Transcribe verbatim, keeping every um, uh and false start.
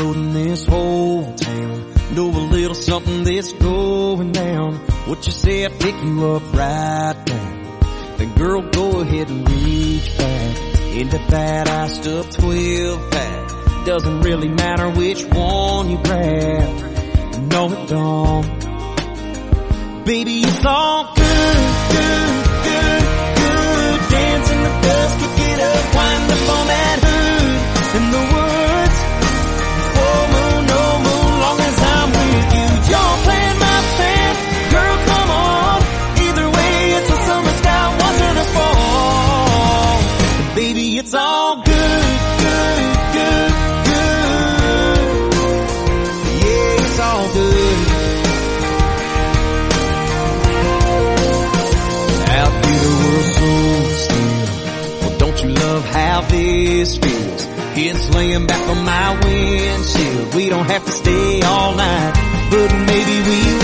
floating this whole town. Know a little something that's going down. What you say, I pick you up right now. Then girl, go ahead and reach back into that iced up twelve pack. Doesn't really matter which one you grab. No, it don't. Baby, it's all good, good, good, good. Dance in the dust, kick it up, wind up on that hood. In the woods, full moon, no moon, long as I'm with you. You're playing my plan, girl, come on. Either way, it's a summer sky, watching us fall. Baby, it's all good, good, good, good. Yeah, it's all good. Out here the world's so still. Well, don't you love how this feels? It's laying back on my windshield. We don't have to stay all night, but maybe we